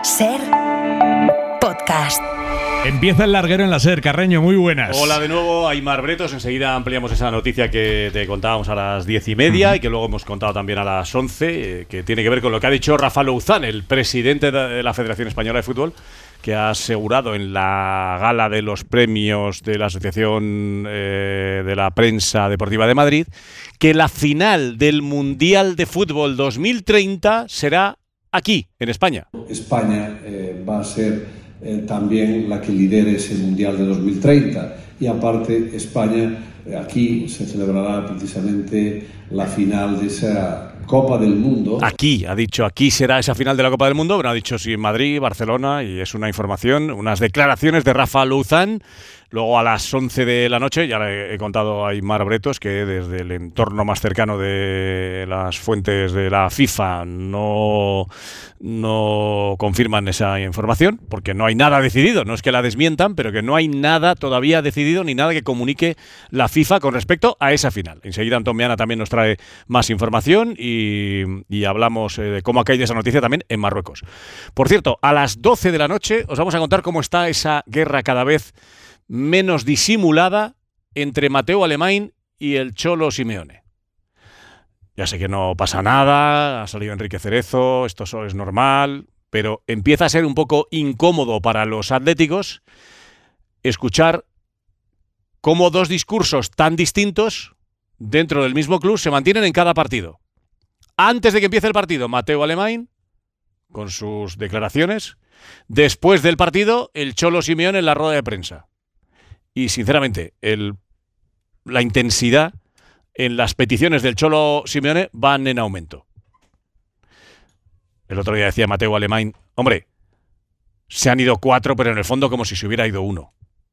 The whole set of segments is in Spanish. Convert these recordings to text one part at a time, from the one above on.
SER Podcast. Empieza el larguero en la SER. Carreño, muy buenas. Hola de nuevo, Aimar Bretos. Enseguida ampliamos esa noticia que te contábamos a las 10:30 y que luego hemos contado también a las 11, que tiene que ver con lo que ha dicho Rafa Louzán, el presidente de la Federación Española de Fútbol, que ha asegurado en la gala de los premios de la Asociación de la Prensa Deportiva de Madrid que la final del Mundial de Fútbol 2030 será aquí, en España. España va a ser también la que lidere ese Mundial de 2030 y aparte España, aquí se celebrará precisamente la final de esa Copa del Mundo. Aquí, ha dicho, aquí será esa final de la Copa del Mundo, pero ha dicho sí en Madrid, Barcelona, y es una información, unas declaraciones de Rafa Louzán. Luego a las 11 de la noche, ya le he contado a Aimar Bretos que desde el entorno más cercano de las fuentes de la FIFA no confirman esa información, porque no hay nada decidido, no es que la desmientan, pero que no hay nada todavía decidido ni nada que comunique la FIFA con respecto a esa final. Enseguida Antón Meana también nos trae más información y hablamos de cómo ha caído esa noticia también en Marruecos. Por cierto, a las 12 de la noche os vamos a contar cómo está esa guerra cada vez menos disimulada entre Mateu Alemany y el Cholo Simeone. Ya sé que no pasa nada, ha salido Enrique Cerezo, esto es normal, pero empieza a ser un poco incómodo para los atléticos escuchar cómo dos discursos tan distintos dentro del mismo club se mantienen en cada partido. Antes de que empiece el partido, Mateu Alemany con sus declaraciones. Después del partido, el Cholo Simeone en la rueda de prensa. Y sinceramente, la intensidad en las peticiones del Cholo Simeone van en aumento. El otro día decía Mateu Alemany, hombre, se han ido 4, pero en el fondo como si se hubiera ido 1.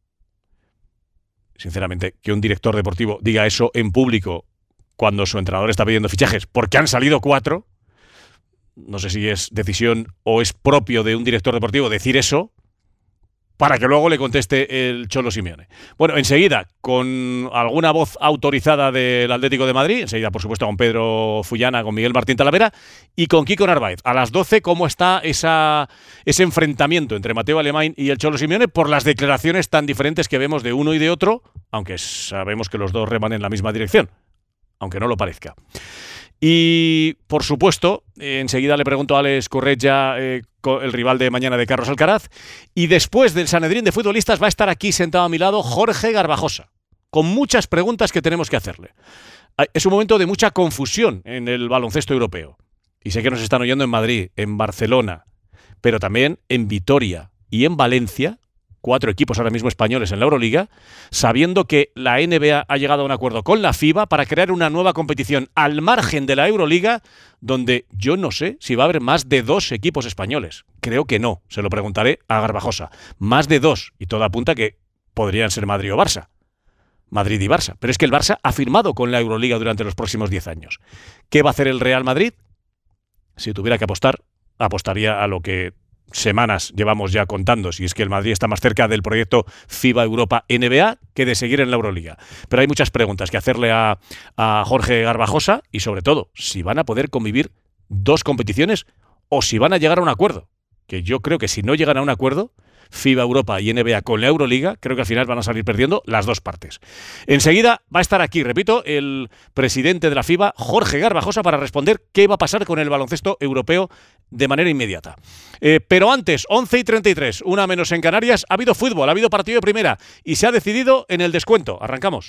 Sinceramente, que un director deportivo diga eso en público cuando su entrenador está pidiendo fichajes porque han salido 4, no sé si es decisión o es propio de un director deportivo decir eso, para que luego le conteste el Cholo Simeone. Bueno, enseguida, con alguna voz autorizada del Atlético de Madrid, enseguida, por supuesto, con Pedro Fullana, con Miguel Martín Talavera y con Kiko Narváez. A las 12, ¿cómo está ese enfrentamiento entre Mateu Alemany y el Cholo Simeone por las declaraciones tan diferentes que vemos de uno y de otro, aunque sabemos que los dos reman en la misma dirección, aunque no lo parezca? Y, por supuesto, enseguida le pregunto a Alex Corretja, el rival de mañana de Carlos Alcaraz, y después del Sanedrín de futbolistas va a estar aquí sentado a mi lado Jorge Garbajosa, con muchas preguntas que tenemos que hacerle. Es un momento de mucha confusión en el baloncesto europeo, y sé que nos están oyendo en Madrid, en Barcelona, pero también en Vitoria y en Valencia, 4 equipos ahora mismo españoles en la Euroliga, sabiendo que la NBA ha llegado a un acuerdo con la FIBA para crear una nueva competición al margen de la Euroliga, donde yo no sé si va a haber más de 2 equipos españoles. Creo que no, se lo preguntaré a Garbajosa. Más de 2, y todo apunta que podrían ser Madrid o Barça. Madrid y Barça. Pero es que el Barça ha firmado con la Euroliga durante los próximos 10 años. ¿Qué va a hacer el Real Madrid? Si tuviera que apostar, apostaría a lo que semanas llevamos ya contando, si es que el Madrid está más cerca del proyecto FIBA Europa NBA que de seguir en la Euroliga. Pero hay muchas preguntas que hacerle a Jorge Garbajosa y, sobre todo, si van a poder convivir 2 competiciones o si van a llegar a un acuerdo. Que yo creo que si no llegan a un acuerdo, FIBA Europa y NBA con la Euroliga, creo que al final van a salir perdiendo las 2 partes. Enseguida va a estar aquí, repito, el presidente de la FIBA, Jorge Garbajosa, para responder qué va a pasar con el baloncesto europeo de manera inmediata. Pero antes, 11:33, 1 menos en Canarias, ha habido fútbol, ha habido partido de primera y se ha decidido en el descuento. Arrancamos.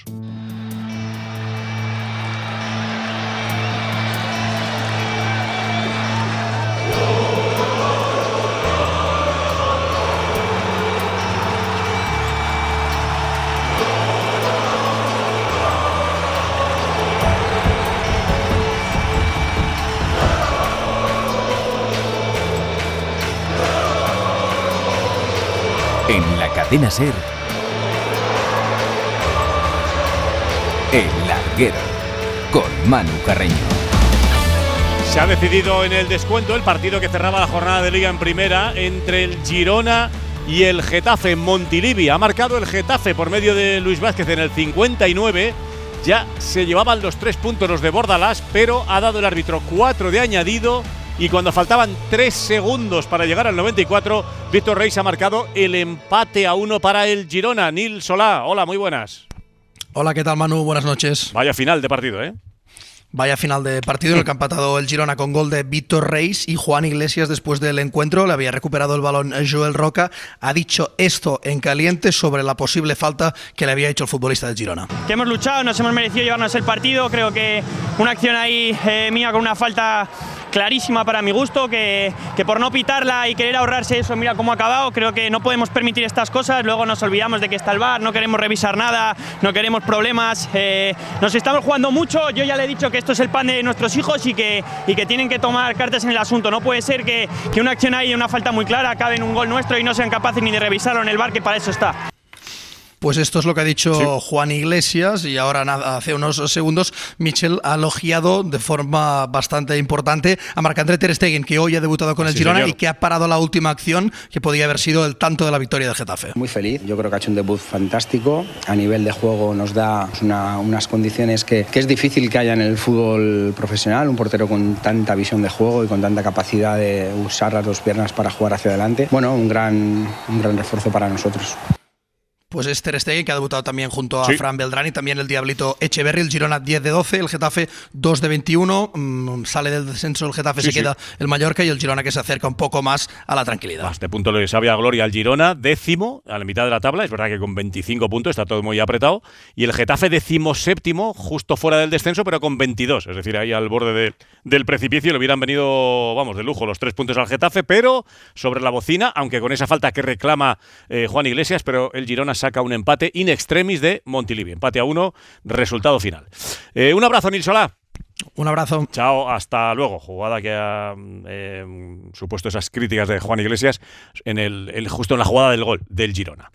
En la cadena SER, El Larguero, con Manu Carreño. Se ha decidido en el descuento el partido que cerraba la jornada de Liga en Primera entre el Girona y el Getafe en Montilivi. Ha marcado el Getafe por medio de Luis Vázquez en el 59. Ya se llevaban los 3 puntos los de Bordalás, pero ha dado el árbitro 4 de añadido y cuando faltaban 3 segundos para llegar al 94, Víctor Reis ha marcado el empate a 1 para el Girona. Nil Solá, hola, muy buenas. Hola, ¿qué tal, Manu? Buenas noches. Vaya final de partido, ¿eh? Vaya final de partido en el que ha empatado el Girona con gol de Víctor Reis, y Juan Iglesias, después del encuentro, le había recuperado el balón Joel Roca, ha dicho esto en caliente sobre la posible falta que le había hecho el futbolista del Girona. Que hemos luchado, nos hemos merecido llevarnos el partido. Creo que una acción ahí mía con una falta clarísima para mi gusto, que por no pitarla y querer ahorrarse eso, mira cómo ha acabado. Creo que no podemos permitir estas cosas, luego nos olvidamos de que está el VAR, no queremos revisar nada, no queremos problemas, nos estamos jugando mucho. Yo ya le he dicho que esto es el pan de nuestros hijos y que tienen que tomar cartas en el asunto. No puede ser que una acción ahí, una falta muy clara, acabe en un gol nuestro y no sean capaces ni de revisarlo en el VAR, que para eso está. Pues esto es lo que ha dicho Juan Iglesias, y ahora hace unos segundos Michel ha elogiado de forma bastante importante a Marc-André ter Stegen, que hoy ha debutado con el Girona, señor, y que ha parado la última acción que podía haber sido el tanto de la victoria del Getafe. Muy feliz, yo creo que ha hecho un debut fantástico, a nivel de juego nos da unas condiciones que es difícil que haya en el fútbol profesional, un portero con tanta visión de juego y con tanta capacidad de usar las dos piernas para jugar hacia adelante. Bueno, un gran refuerzo para nosotros. Pues es ter Stegen, que ha debutado también junto a Fran Beltrán, y también el Diablito Echeverri. El Girona 10 de 12, el Getafe 2 de 21. Sale del descenso el Getafe, se queda el Mallorca, y el Girona que se acerca un poco más a la tranquilidad. Este punto le sabe a gloria al Girona, 10º, a la mitad de la tabla. Es verdad que con 25 puntos está todo muy apretado. Y el Getafe 17º, justo fuera del descenso, pero con 22. Es decir, ahí al borde del precipicio. Le hubieran venido, vamos, de lujo los 3 puntos al Getafe, pero sobre la bocina, aunque con esa falta que reclama Juan Iglesias, pero el Girona saca un empate in extremis de Montilivi. Empate a 1, resultado final. Un abrazo, Nil Solá. Un abrazo. Chao, hasta luego. Jugada que ha supuesto esas críticas de Juan Iglesias justo en la jugada del gol del Girona.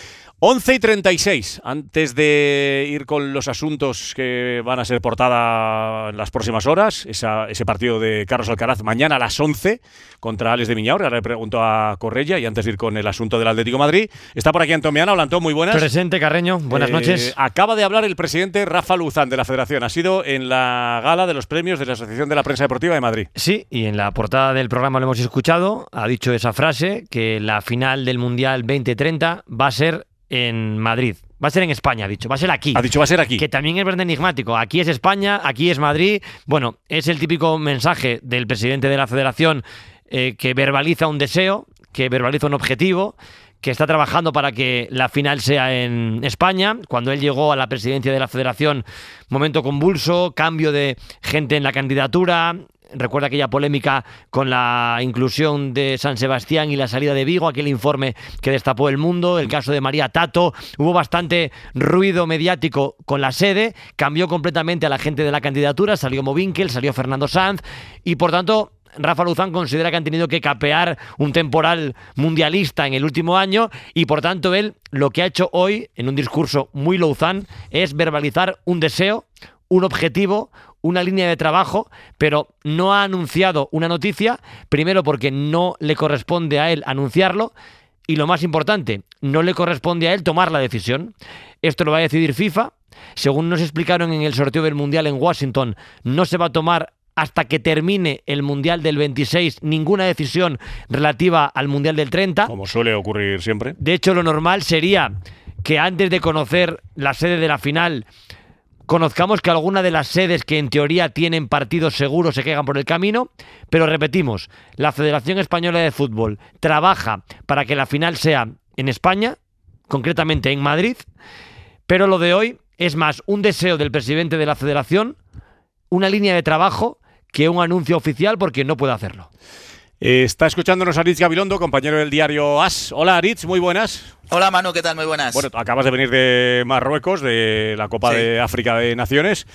11:36. Antes de ir con los asuntos que van a ser portada en las próximas horas, ese partido de Carlos Alcaraz mañana a las 11 contra Alex de Miñaur. Ahora le pregunto a Correia, y antes de ir con el asunto del Atlético de Madrid, está por aquí Antón Meana. Hola, Antón, muy buenas. Presente, Carreño. Buenas noches. Acaba de hablar el presidente Rafa Luzán de la Federación. Ha sido en la gala de los premios de la Asociación de la Prensa Deportiva de Madrid. Sí, y en la portada del programa lo hemos escuchado. Ha dicho esa frase, que la final del Mundial 2030 va a ser en Madrid. Va a ser en España, ha dicho. Va a ser aquí. Ha dicho va a ser aquí. Que también es verdad enigmático. Aquí es España, aquí es Madrid. Bueno, es el típico mensaje del presidente de la Federación, que verbaliza un deseo, que verbaliza un objetivo, que está trabajando para que la final sea en España. Cuando él llegó a la presidencia de la Federación, momento convulso, cambio de gente en la candidatura. Recuerda aquella polémica con la inclusión de San Sebastián y la salida de Vigo, aquel informe que destapó el mundo, el caso de María Tato. Hubo bastante ruido mediático con la sede, cambió completamente a la gente de la candidatura, salió Movinkel, salió Fernando Sanz, y por tanto Rafa Luzán considera que han tenido que capear un temporal mundialista en el último año, y por tanto él lo que ha hecho hoy en un discurso muy Luzán es verbalizar un deseo, un objetivo, una línea de trabajo, pero no ha anunciado una noticia, primero porque no le corresponde a él anunciarlo, y lo más importante, no le corresponde a él tomar la decisión. Esto lo va a decidir FIFA. Según nos explicaron en el sorteo del Mundial en Washington, no se va a tomar hasta que termine el Mundial del 26 ninguna decisión relativa al Mundial del 30. Como suele ocurrir siempre. De hecho, lo normal sería que antes de conocer la sede de la final, conozcamos que alguna de las sedes que en teoría tienen partidos seguros se caigan por el camino, pero repetimos, la Federación Española de Fútbol trabaja para que la final sea en España, concretamente en Madrid, pero lo de hoy es más un deseo del presidente de la Federación, una línea de trabajo, que un anuncio oficial, porque no puede hacerlo. Está escuchándonos Aritz Gabilondo, compañero del diario AS. Hola, Aritz, muy buenas. Hola, Manu, ¿qué tal? Muy buenas. Bueno, acabas de venir de Marruecos, de la Copa de África de Naciones.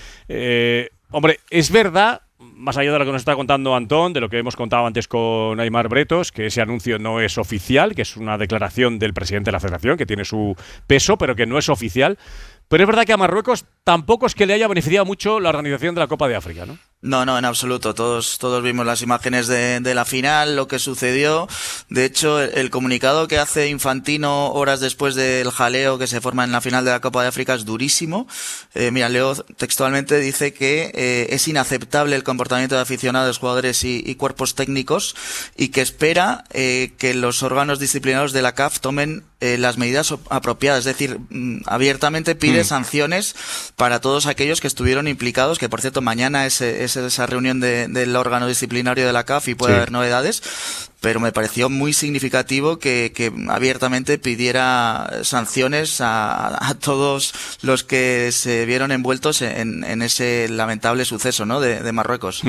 Hombre, es verdad, más allá de lo que nos está contando Antón, de lo que hemos contado antes con Aimar Bretos, que ese anuncio no es oficial, que es una declaración del presidente de la Federación, que tiene su peso, pero que no es oficial. Pero es verdad que a Marruecos tampoco es que le haya beneficiado mucho la organización de la Copa de África, ¿no? No, en absoluto. Todos vimos las imágenes de la final, lo que sucedió. De hecho, el comunicado que hace Infantino horas después del jaleo que se forma en la final de la Copa de África es durísimo. Mira, leo textualmente, dice que es inaceptable el comportamiento de aficionados, jugadores y cuerpos técnicos, y que espera que los órganos disciplinarios de la CAF tomen las medidas apropiadas. Es decir, abiertamente pide sanciones para todos aquellos que estuvieron implicados, que por cierto mañana es esa reunión del órgano disciplinario de la CAF y puede haber novedades, pero me pareció muy significativo que abiertamente pidiera sanciones a todos los que se vieron envueltos en ese lamentable suceso, ¿no?, de Marruecos.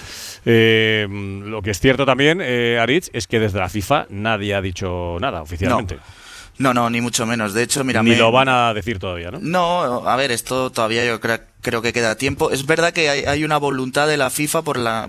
Lo que es cierto también, Aritz, es que desde la FIFA nadie ha dicho nada oficialmente. No, ni mucho menos. De hecho, mira, ni lo van a decir todavía, ¿no? No, a ver, esto todavía yo creo que queda tiempo. Es verdad que hay una voluntad de la FIFA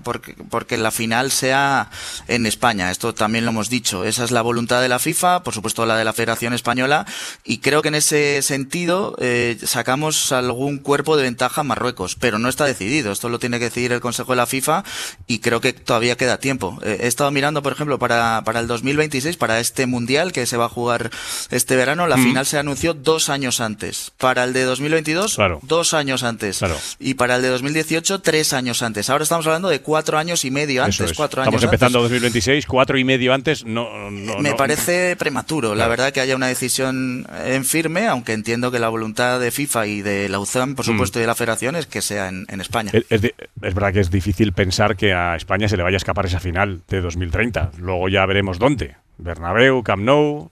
porque la final sea en España. Esto también lo hemos dicho. Esa es la voluntad de la FIFA, por supuesto la de la Federación Española, y creo que en ese sentido sacamos algún cuerpo de ventaja a Marruecos, pero no está decidido. Esto lo tiene que decidir el Consejo de la FIFA y creo que todavía queda tiempo. He estado mirando, por ejemplo, para el 2026, para este Mundial que se va a jugar este verano, la final se anunció 2 años antes. Para el de 2022, 2 años antes. Claro. Y para el de 2018, 3 años antes. Ahora estamos hablando de 4 años y medio antes. Estamos empezando 2026, 4 y medio antes. Me parece prematuro, la verdad, que haya una decisión en firme, aunque entiendo que la voluntad de FIFA y de la UCAM, por supuesto, y de la Federación es que sea en España. Es verdad que es difícil pensar que a España se le vaya a escapar esa final de 2030. Luego ya veremos dónde. Bernabéu, Camp Nou,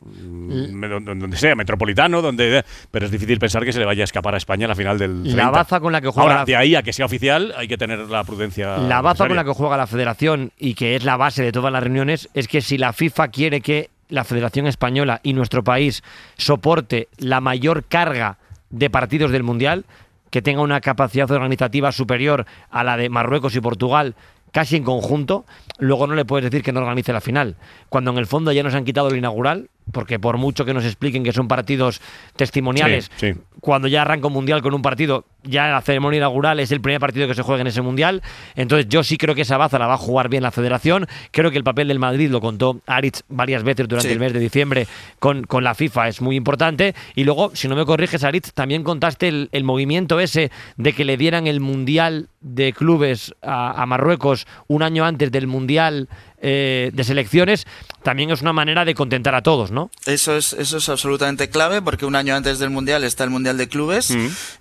donde sea, Metropolitano, pero es difícil pensar que se le vaya a escapar a España la final del 30. La baza con la que juega ahora, de ahí a que sea oficial hay que tener la prudencia. La baza con la que juega la Federación, y que es la base de todas las reuniones, es que si la FIFA quiere que la Federación Española y nuestro país soporte la mayor carga de partidos del Mundial, que tenga una capacidad organizativa superior a la de Marruecos y Portugal, casi en conjunto, luego no le puedes decir que no organice la final. Cuando en el fondo ya nos han quitado el inaugural, porque por mucho que nos expliquen que son partidos testimoniales, cuando ya arranca un Mundial con un partido, ya la ceremonia inaugural es el primer partido que se juega en ese Mundial. Entonces yo sí creo que esa baza la va a jugar bien la Federación. Creo que el papel del Madrid, lo contó Aritz varias veces durante el mes de diciembre con la FIFA, es muy importante. Y luego, si no me corriges, Aritz, también contaste el movimiento ese de que le dieran el Mundial de clubes a Marruecos un año antes del Mundial de selecciones. También es una manera de contentar a todos, ¿no? Eso es absolutamente clave, porque un año antes del Mundial está el Mundial de Clubes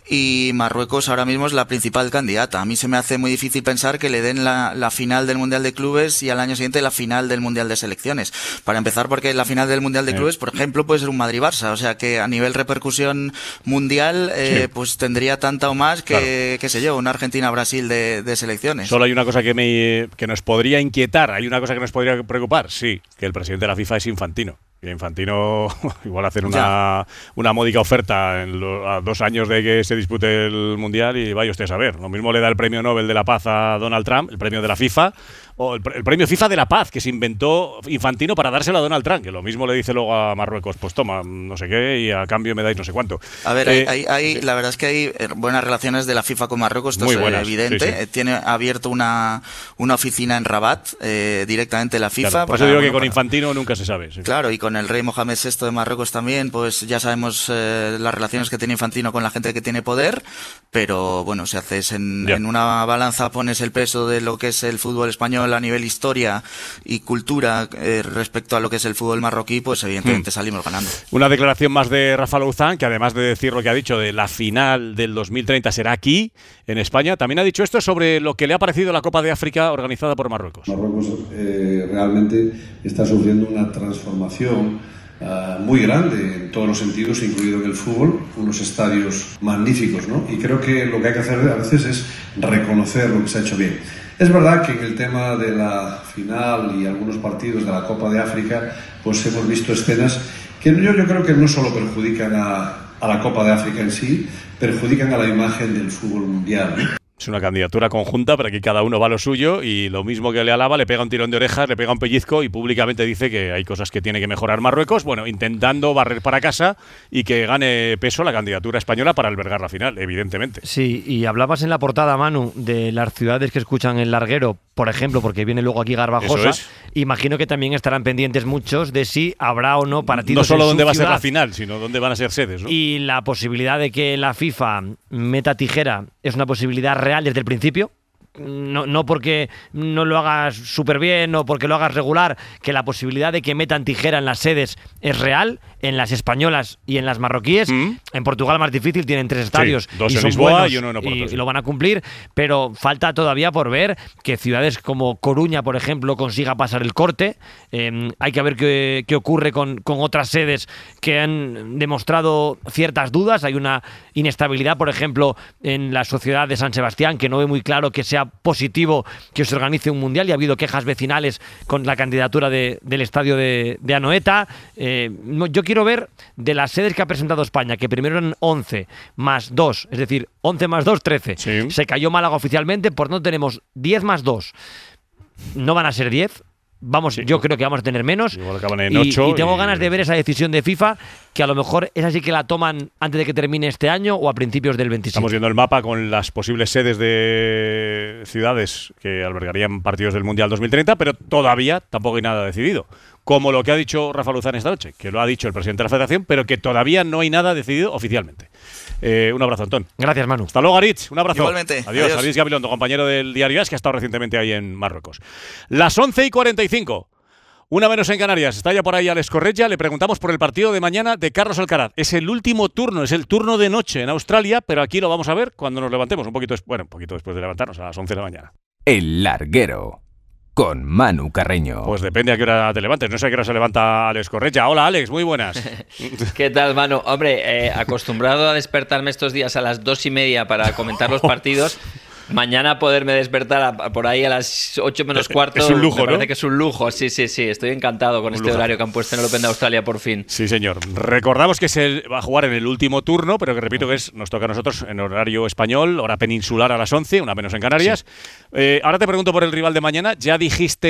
y Marruecos ahora mismo es la principal candidata. A mí se me hace muy difícil pensar que le den la final del Mundial de Clubes y al año siguiente la final del Mundial de Selecciones. Para empezar, porque la final del Mundial de Clubes, por ejemplo, puede ser un Madrid-Barça, o sea que a nivel repercusión mundial pues tendría tanta o más que, qué sé yo, una Argentina-Brasil de selecciones. Solo hay una cosa que nos podría inquietar, hay una cosa que nos podría preocupar, sí, que el presidente de la FIFA es Infantino. Y Infantino igual hacer una módica oferta a 2 años de que se dispute el Mundial y vaya usted a saber. Lo mismo le da el premio Nobel de la Paz a Donald Trump, el premio de la FIFA, o el premio FIFA de la Paz que se inventó Infantino para dárselo a Donald Trump, que lo mismo le dice luego a Marruecos, pues toma, no sé qué, y a cambio me dais no sé cuánto. A ver, la verdad es que hay buenas relaciones de la FIFA con Marruecos, esto es evidente. Sí. Tiene abierto una oficina en Rabat, directamente la FIFA. Claro, por eso digo que con Infantino nunca se sabe. Sí. Claro, y con el rey Mohamed VI de Marruecos también, pues ya sabemos las relaciones que tiene Infantino con la gente que tiene poder, pero bueno, si haces en una balanza, pones el peso de lo que es el fútbol español a nivel historia y cultura respecto a lo que es el fútbol marroquí, pues evidentemente salimos ganando. Una declaración más de Rafa Louzán, que además de decir lo que ha dicho de la final del 2030 será aquí, en España, también ha dicho esto sobre lo que le ha parecido la Copa de África organizada por Marruecos. Marruecos realmente está sufriendo una transformación muy grande en todos los sentidos, incluido en el fútbol, unos estadios magníficos, ¿no? Y creo que lo que hay que hacer a veces es reconocer lo que se ha hecho bien. Es verdad que en el tema de la final y algunos partidos de la Copa de África, pues hemos visto escenas que yo creo que no solo perjudican a la Copa de África en sí, perjudican a la imagen del fútbol mundial, ¿no? Es una candidatura conjunta, pero aquí cada uno va a lo suyo y lo mismo que le alaba, le pega un tirón de orejas, le pega un pellizco y públicamente dice que hay cosas que tiene que mejorar Marruecos, bueno, intentando barrer para casa y que gane peso la candidatura española para albergar la final, evidentemente. Sí, y hablabas en la portada, Manu, de las ciudades que escuchan el larguero, por ejemplo, porque viene luego aquí Garbajosa. Imagino que también estarán pendientes muchos de si habrá o no partidos. No solo en dónde va a ser ciudad, la final, sino dónde van a ser sedes, ¿no? Y la posibilidad de que la FIFA meta tijera es una posibilidad real desde el principio. No porque no lo hagas súper bien o porque lo hagas regular, que la posibilidad de que metan tijera en las sedes es real, en las españolas y en las marroquíes. En Portugal más difícil, tienen 3 estadios, sí, 2 y en son Lisboa buenos y uno en Oporto, y lo van a cumplir, pero falta todavía por ver que ciudades como Coruña, por ejemplo, consiga pasar el corte. Hay que ver qué ocurre con otras sedes que han demostrado ciertas dudas. Hay una inestabilidad, por ejemplo, en la sociedad de San Sebastián, que no ve muy claro que sea positivo que se organice un mundial, y ha habido quejas vecinales con la candidatura del estadio de Anoeta. Yo quiero ver de las sedes que ha presentado España, que primero eran 11 más 2, es decir, 11 más 2, 13. Sí. Se cayó Málaga oficialmente, por no tenemos 10 más 2. No van a ser 10. Vamos, yo creo que vamos a tener menos. Igual acaban en 8 y tengo ganas de ver esa decisión de FIFA, que a lo mejor es así que la toman antes de que termine este año o a principios del 27. Estamos viendo el mapa con las posibles sedes de ciudades que albergarían partidos del Mundial 2030, pero todavía tampoco hay nada decidido. Como lo que ha dicho Rafa Luzán esta noche, que lo ha dicho el presidente de la Federación, pero que todavía no hay nada decidido oficialmente. Un abrazo, Antón. Gracias, Manu. Hasta luego, Aritz. Un abrazo. Igualmente. Adiós. Aritz Gabilondo, compañero del Diario AS, que ha estado recientemente ahí en Marruecos. Las 11:45. Una menos en Canarias. Está ya por ahí Alex Correia. Le preguntamos por el partido de mañana de Carlos Alcaraz. Es el último turno, es el turno de noche en Australia, pero aquí lo vamos a ver cuando nos levantemos. Un poquito después de levantarnos, a las 11 de la mañana. El Larguero, con Manu Carreño. Pues depende a qué hora te levantes. No sé a qué hora se levanta Alex Correia. Hola, Alex. Muy buenas. ¿Qué tal, Manu? Hombre, acostumbrado a despertarme estos días a las 2:30 para comentar los partidos. Mañana poderme despertar por ahí a las 8 menos cuarto. Es un lujo, me parece, ¿no? que es un lujo. Sí. Estoy encantado con este horario que han puesto en el Open de Australia por fin. Sí, señor. Recordamos que se va a jugar en el último turno, pero que repito que nos toca a nosotros en horario español, hora peninsular a las 11, una menos en Canarias. Sí. Ahora te pregunto por el rival de mañana. Ya nos dijiste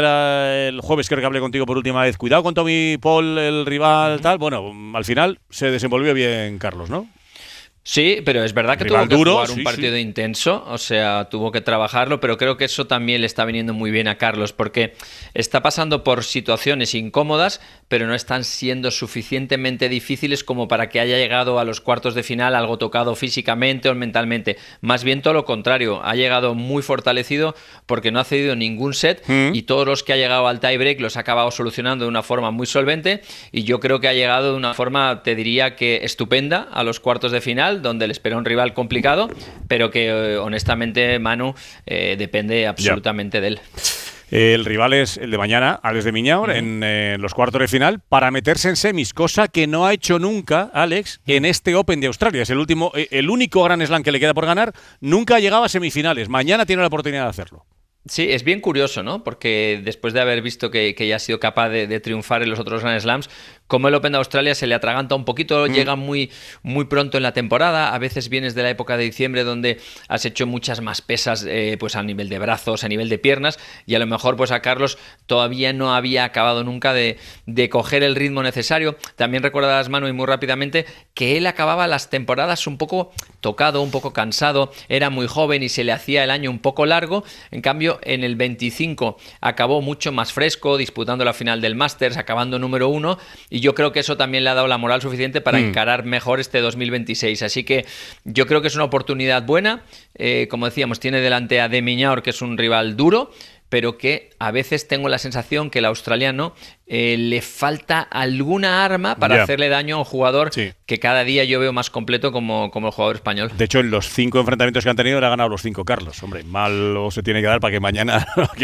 el jueves, creo que hablé contigo por última vez. Cuidado con Tommy Paul, el rival, tal. Bueno, al final se desenvolvió bien Carlos, ¿no? Sí, pero es verdad que tuvo que jugar un partido intenso, o sea, tuvo que trabajarlo, pero creo que eso también le está viniendo muy bien a Carlos, porque está pasando por situaciones incómodas, pero no están siendo suficientemente difíciles como para que haya llegado a los cuartos de final algo tocado físicamente o mentalmente. Más bien todo lo contrario, ha llegado muy fortalecido porque no ha cedido ningún set y todos los que ha llegado al tiebreak los ha acabado solucionando de una forma muy solvente, y yo creo que ha llegado de una forma, te diría que estupenda, a los cuartos de final, donde le espera un rival complicado, pero que honestamente, Manu, depende absolutamente de él. El rival es el de mañana, Alex de Miñaur, en los cuartos de final, para meterse en semis, cosa que no ha hecho nunca, Alex, en este Open de Australia. Es el único Grand Slam que le queda por ganar. Nunca ha llegado a semifinales. Mañana tiene la oportunidad de hacerlo. Sí, es bien curioso, ¿no? Porque después de haber visto que ya ha sido capaz de triunfar en los otros Grand Slams, como el Open de Australia se le atraganta un poquito, llega muy pronto en la temporada, a veces vienes de la época de diciembre donde has hecho muchas más pesas pues a nivel de brazos, a nivel de piernas, y a lo mejor pues a Carlos todavía no había acabado nunca de coger el ritmo necesario. También recordarás, Manu, y muy rápidamente, que él acababa las temporadas un poco tocado, un poco cansado, era muy joven y se le hacía el año un poco largo. En cambio, en el 25 acabó mucho más fresco, disputando la final del Masters, acabando número 1, y yo creo que eso también le ha dado la moral suficiente para encarar mejor este 2026. Así que yo creo que es una oportunidad buena. Como decíamos, tiene delante a De Miñaur, que es un rival duro, pero que a veces tengo la sensación que el australiano le falta alguna arma para hacerle daño a un jugador que cada día yo veo más completo como el jugador español. De hecho, en los 5 enfrentamientos que han tenido, le ha ganado los 5 Carlos. Hombre, malo se tiene que dar para que mañana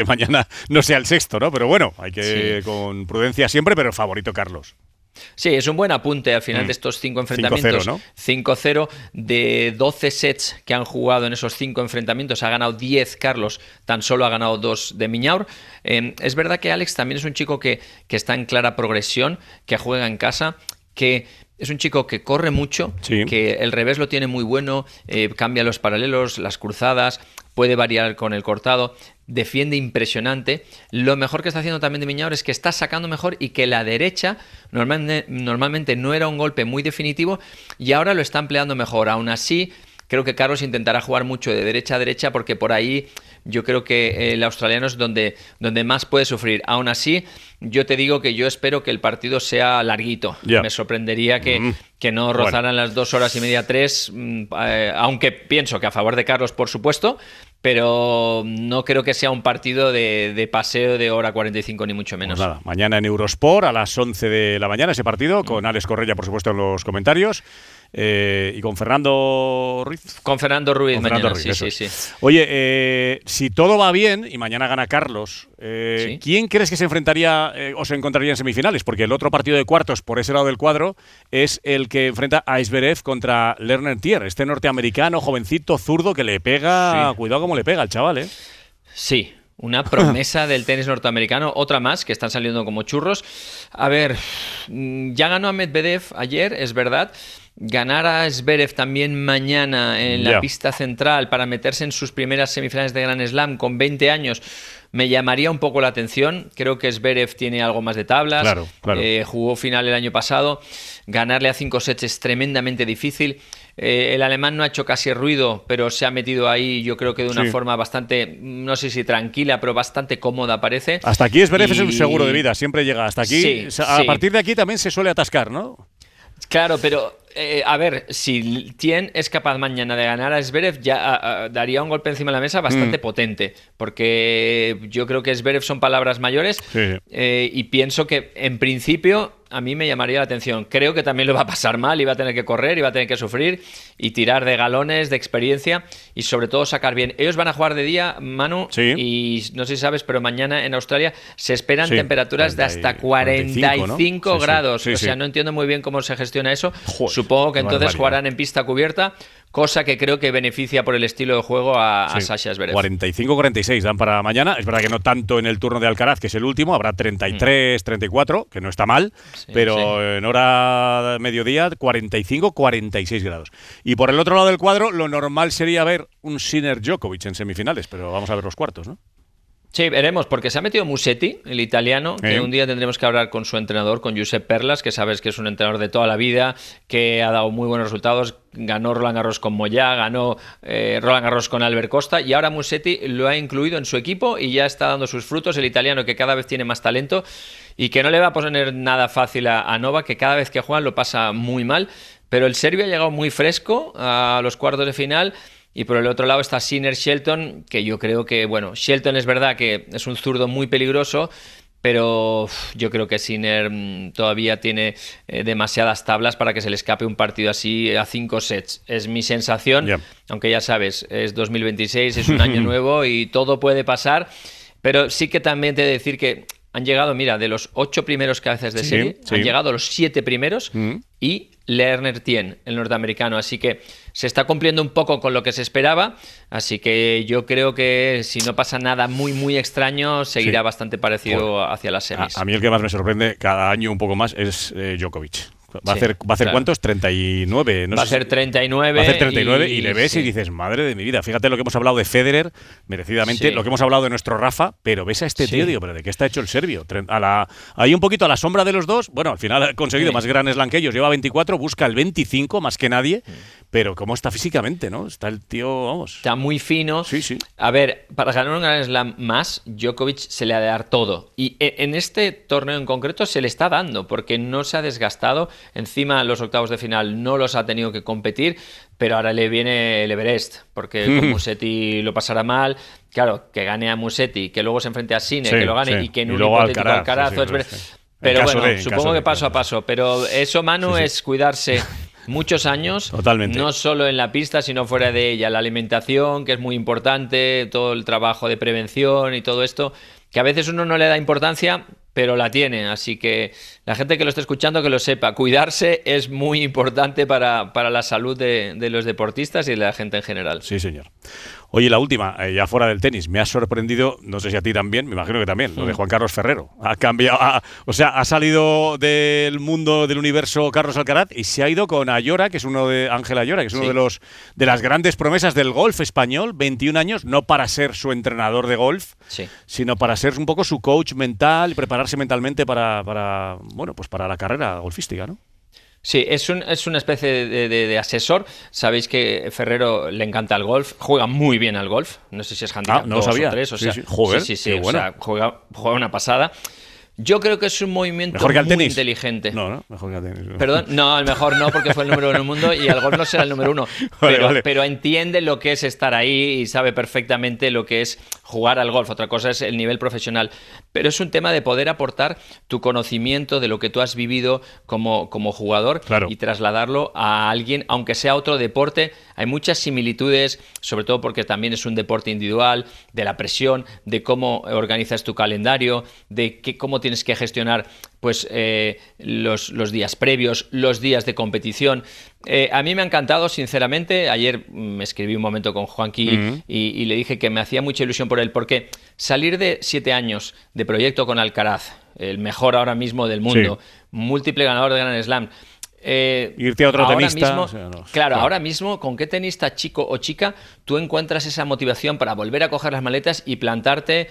no sea el sexto, ¿no? Pero bueno, hay que con prudencia siempre, pero favorito Carlos. Sí, es un buen apunte al final de estos 5 enfrentamientos. 5-0, de 12 sets que han jugado en esos 5 enfrentamientos, ha ganado 10 Carlos, tan solo ha ganado 2 de Miñaur. Es verdad que Alex también es un chico que está en clara progresión, que juega en casa, que Es un chico que corre mucho, que el revés lo tiene muy bueno, cambia los paralelos, las cruzadas, puede variar con el cortado, defiende impresionante. Lo mejor que está haciendo también de Miñaur es que está sacando mejor y que la derecha normalmente no era un golpe muy definitivo y ahora lo está empleando mejor. Aún así, creo que Carlos intentará jugar mucho de derecha a derecha porque por ahí yo creo que el australiano es donde más puede sufrir. Aún así, yo te digo que yo espero que el partido sea larguito. Me sorprendería que no rozaran las 2 horas y media, 3, aunque pienso que a favor de Carlos, por supuesto, pero no creo que sea un partido de paseo de hora 45 ni mucho menos. Pues nada, mañana en Eurosport a las 11 de la mañana ese partido, con Alex Correia, por supuesto, en los comentarios. Y con Fernando Ruiz. Con Fernando Ruiz mañana, Ruiz, sí. Oye, si todo va bien y mañana gana Carlos, ¿quién crees que se enfrentaría o se encontraría en semifinales? Porque el otro partido de cuartos por ese lado del cuadro es el que enfrenta a Zverev contra Lerner Thier, este norteamericano jovencito zurdo que le pega, cuidado cómo le pega al chaval, ¿eh? Sí. Una promesa del tenis norteamericano, otra más, que están saliendo como churros. A ver, ya ganó a Medvedev ayer, es verdad. Ganar a Zverev también mañana en la pista central para meterse en sus primeras semifinales de Grand Slam con 20 años me llamaría un poco la atención. Creo que Zverev tiene algo más de tablas. Claro. Jugó final el año pasado. Ganarle a 5 sets es tremendamente difícil. El alemán no ha hecho casi ruido, pero se ha metido ahí, yo creo que de una forma bastante, no sé si tranquila, pero bastante cómoda parece. Hasta aquí Zverev es un seguro de vida, siempre llega hasta aquí. A partir de aquí también se suele atascar, ¿no? Claro, pero a ver, si Thiem es capaz mañana de ganar a Zverev, ya daría un golpe encima de la mesa bastante potente, porque yo creo que Zverev son palabras mayores y pienso que en principio a mí me llamaría la atención. Creo que también lo va a pasar mal y va a tener que correr y va a tener que sufrir y tirar de galones, de experiencia y sobre todo sacar bien. Ellos van a jugar de día, Manu, y no sé si sabes, pero mañana en Australia se esperan temperaturas de hasta 45 grados. O sea, no entiendo muy bien cómo se gestiona eso. Joder, supongo que entonces jugarán en pista cubierta, cosa que creo que beneficia por el estilo de juego a Sasha Zverev. 45-46 dan para mañana. Es verdad que no tanto en el turno de Alcaraz, que es el último. Habrá 33-34, que no está mal. Pero en hora mediodía, 45-46 grados. Y por el otro lado del cuadro, lo normal sería ver un Sinner Djokovic en semifinales. Pero vamos a ver los cuartos, ¿no? Sí, veremos, porque se ha metido Musetti, el italiano, que un día tendremos que hablar con su entrenador, con Josep Perlas, que sabes que es un entrenador de toda la vida, que ha dado muy buenos resultados, ganó Roland Garros con Moyá, ganó Roland Garros con Albert Costa, y ahora Musetti lo ha incluido en su equipo y ya está dando sus frutos, el italiano que cada vez tiene más talento y que no le va a poner nada fácil a Novak, que cada vez que juega lo pasa muy mal, pero el serbio ha llegado muy fresco a los cuartos de final. Y por el otro lado está Sinner Shelton, que yo creo que, bueno, Shelton es verdad que es un zurdo muy peligroso, pero yo creo que Sinner todavía tiene demasiadas tablas para que se le escape un partido así a 5 sets. Es mi sensación, aunque ya sabes, es 2026, es un año nuevo y todo puede pasar, pero sí que también te he de decir que han llegado, mira, de los 8 primeros cabezas de serie, han llegado los 7 primeros y Lerner Thier, el norteamericano. Así que se está cumpliendo un poco con lo que se esperaba. Así que yo creo que si no pasa nada muy, muy extraño, seguirá bastante parecido hacia las semis. A mí el que más me sorprende cada año un poco más es Djokovic. ¿Va a hacer cuántos? 39. No va a hacer 39. Va a hacer 39 y le ves y dices, madre de mi vida. Fíjate lo que hemos hablado de Federer, merecidamente, lo que hemos hablado de nuestro Rafa, pero ves a este tío, digo, ¿pero de qué está hecho el serbio? Ahí un poquito a la sombra de los dos. Bueno, al final ha conseguido más Grand Slam que ellos. Lleva 24, busca el 25 más que nadie. Pero cómo está físicamente, ¿no? Está el tío, vamos. Está muy fino. Sí. A ver, para ganar un Grand Slam más, Djokovic se le ha de dar todo. Y en este torneo en concreto se le está dando, porque no se ha desgastado. Encima, los octavos de final no los ha tenido que competir, pero ahora le viene el Everest, porque con Musetti lo pasará mal. Claro, que gane a Musetti, que luego se enfrente a Sinner, que lo gane y que en un hipotético Alcaraz. Pero bueno, supongo que paso a paso. Pero eso, Manu, es cuidarse muchos años, no solo en la pista, sino fuera de ella. La alimentación, que es muy importante, todo el trabajo de prevención y todo esto, que a veces uno no le da importancia, pero la tiene. Así que la gente que lo esté escuchando, que lo sepa. Cuidarse es muy importante para la salud de los deportistas y de la gente en general. Sí, señor. Oye, la última, ya fuera del tenis, me ha sorprendido, no sé si a ti también, me imagino que también, lo de Juan Carlos Ferrero. Ha cambiado, ha salido del mundo del universo Carlos Alcaraz y se ha ido con Ayora, que es uno de Ángel Ayora, que es uno de las grandes promesas del golf español, 21 años, no para ser su entrenador de golf, sino para ser un poco su coach mental y prepararse mentalmente para la carrera golfística, ¿no? Sí, es una especie de asesor. Sabéis que Ferrero le encanta el golf, juega muy bien al golf. No sé si es handicap 2 o 3. O sea, Joder, sí, o sea, juega una pasada. Yo creo que es un movimiento muy inteligente. No, mejor que al tenis. No. Perdón, no, a lo mejor no, porque fue el número 1 en el mundo y al golf no será el número 1. Pero entiende lo que es estar ahí y sabe perfectamente lo que es jugar al golf. Otra cosa es el nivel profesional. Pero es un tema de poder aportar tu conocimiento de lo que tú has vivido como jugador y trasladarlo a alguien, aunque sea otro deporte. Hay muchas similitudes, sobre todo porque también es un deporte individual, de la presión, de cómo organizas tu calendario, de cómo tienes que gestionar pues los días previos, los días de competición. A mí me ha encantado, sinceramente. Ayer me escribí un momento con Juanqui y le dije que me hacía mucha ilusión por él, porque salir de 7 años de proyecto con Alcaraz, el mejor ahora mismo del mundo, múltiple ganador de Grand Slam, irte a otro tenista mismo, ahora mismo, ¿con qué tenista chico o chica tú encuentras esa motivación para volver a coger las maletas y plantarte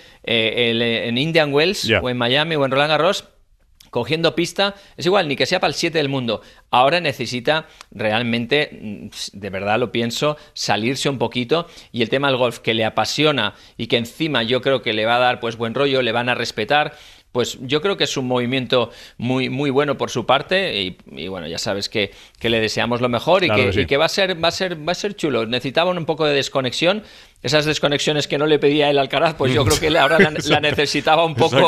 en Indian Wells o en Miami o en Roland Garros cogiendo pista? Es igual, ni que sea para el 7 del mundo. Ahora necesita realmente, de verdad lo pienso, salirse un poquito, y el tema del golf, que le apasiona y que encima yo creo que le va a dar pues buen rollo, le van a respetar. Pues yo creo que es un movimiento muy, muy bueno por su parte y bueno, ya sabes que le deseamos lo mejor y que va a ser chulo. Necesitaba un poco de desconexión, esas desconexiones que no le pedía el Alcaraz, pues yo creo que ahora la necesitaba un poco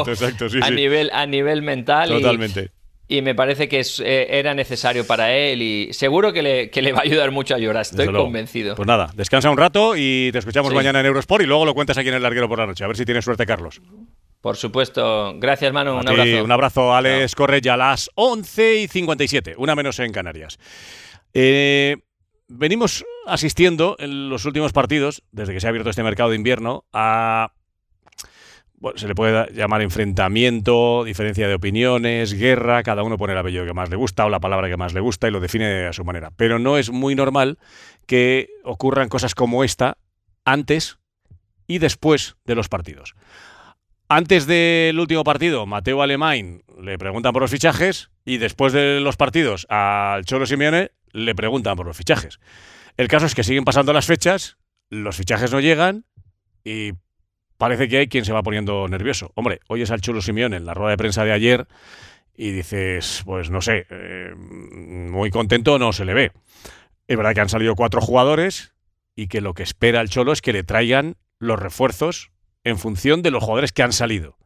a nivel mental. Totalmente. Y me parece que era necesario para él y seguro que le va a ayudar mucho a llorar, estoy convencido. Pues nada, descansa un rato y te escuchamos mañana en Eurosport y luego lo cuentas aquí en El Larguero por la noche. A ver si tienes suerte, Carlos. Por supuesto. Gracias, Manu. Un abrazo. Un abrazo, Alex Correia, a las 11:57, una menos en Canarias. Venimos asistiendo en los últimos partidos, desde que se ha abierto este mercado de invierno, a... Bueno, se le puede llamar enfrentamiento, diferencia de opiniones, guerra, cada uno pone el apellido que más le gusta o la palabra que más le gusta y lo define a su manera. Pero no es muy normal que ocurran cosas como esta antes y después de los partidos. Antes del último partido, Mateu Alemany le preguntan por los fichajes y después de los partidos al Cholo Simeone le preguntan por los fichajes. El caso es que siguen pasando las fechas, los fichajes no llegan y parece que hay quien se va poniendo nervioso. Hombre, oyes al Cholo Simeone en la rueda de prensa de ayer y dices, pues no sé, muy contento no se le ve. Es verdad que han salido 4 jugadores y que lo que espera el Cholo es que le traigan los refuerzos en función de los jugadores que han salido.